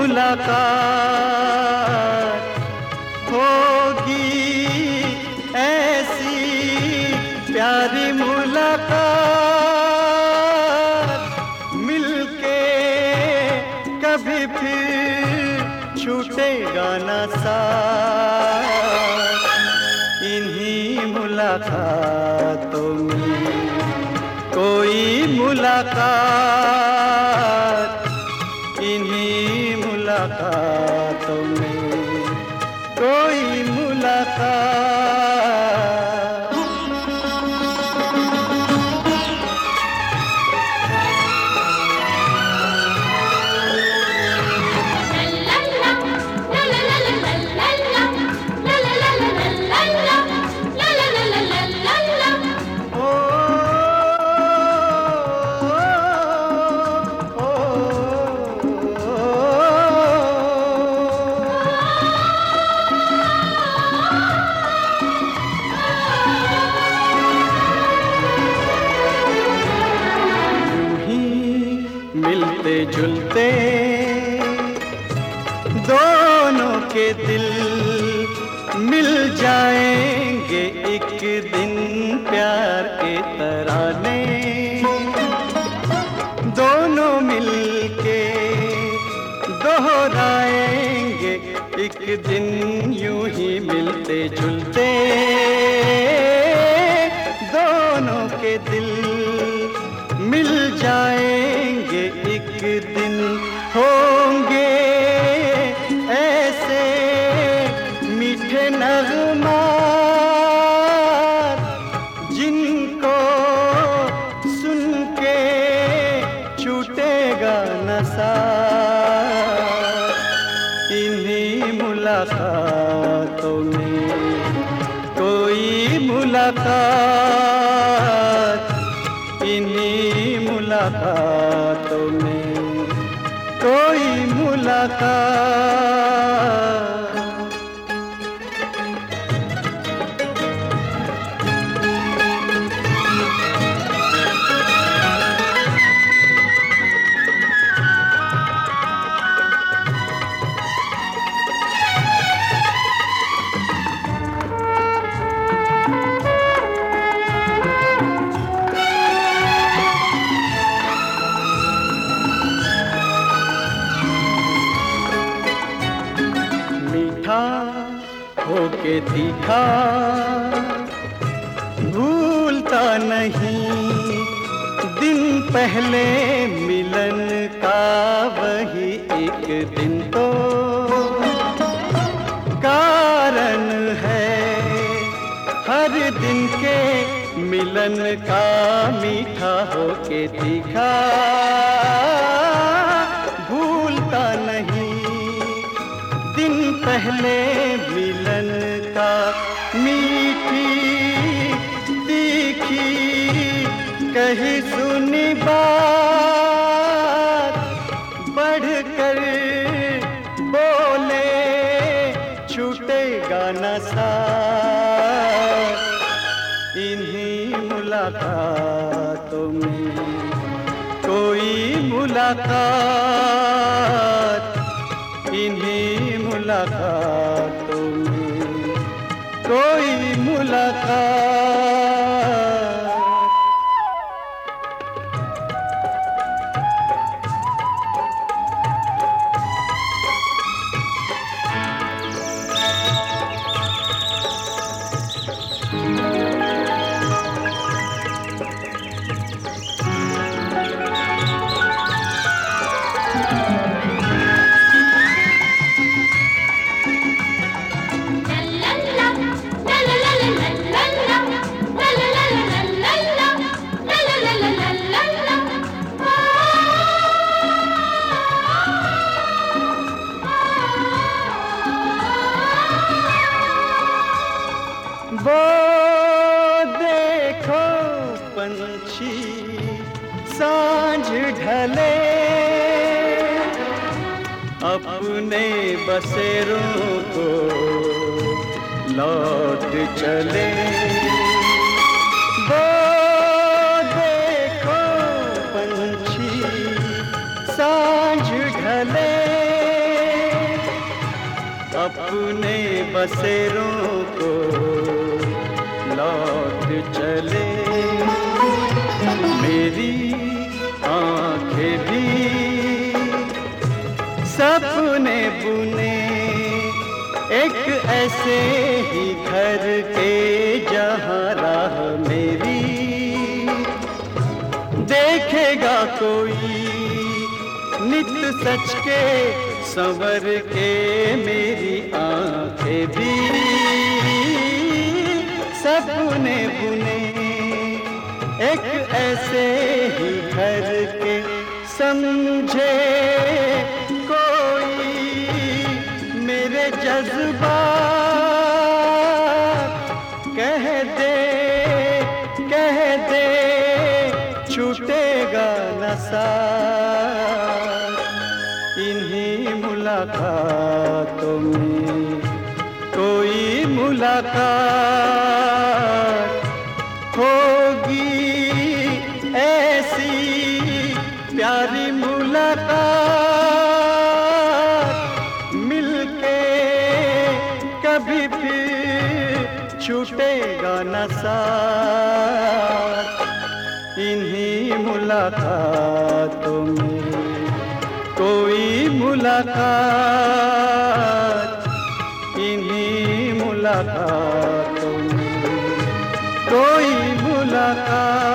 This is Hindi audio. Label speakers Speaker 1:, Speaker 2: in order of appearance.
Speaker 1: मुलाकात होगी, ऐसी प्यारी मुलाकात मिलके कभी फिर छूटेगा ना साथ। इन्हीं मुलाकातों में कोई मुलाकात, इन्हीं मुलाकातों में कोई मुलाकात। मिलते जुलते दोनों के दिल मिल जाएंगे एक दिन प्यार के तराने। दोनों मिलके दोहराएंगे एक दिन यूं ही मिलते जुलते दोनों के दिल मिल जाएंगे एक दिन। होंगे ऐसे मीठे नग़मात जिनको सुन के छूटेगा न साथ। इन्हीं मुलाकातों में कोई मुलाकात, इन्हीं मुलाकातों में कोई मुलाकात। होके तीखा भूलता नहीं दिन पहले मिलन का वही एक दिन तो कारण है हर दिन के मिलन का मीठा होके तीखा भूलता नहीं दिन पहले मिलन का मीठी तीखी कही सुनी बात बढ़कर बोले छूटेगा न साथ। इन्हीं मुलाकातों में कोई मुलाकात, इन्हीं मुलाकातों में कोई मुलाकात। वो देखो पंछी सांझ ढले अपने बसेरों को लौट चले। वो देखो पंछी सांझ ढले अपने बसेरों को लौट चले। मेरी आंखें भी सपने बुने एक ऐसे ही घर के जहाँ राह मेरी देखेगा कोई नित सच के संवर के। मेरी आंखें भी सपने बुने एक ऐसे ही घर के। समझे कोई मेरे जज्बात, कह दे छूटेगा न साथ। इन्हीं मुलाकातों में कोई मुलाकात होगी, ऐसी प्यारी मुलाकात मिलके कभी फिर छूटेगा न साथ। इन्हीं मुलाकातों में कोई मुलाकात, इन्हीं मुलाकातों में कोई मुलाकात।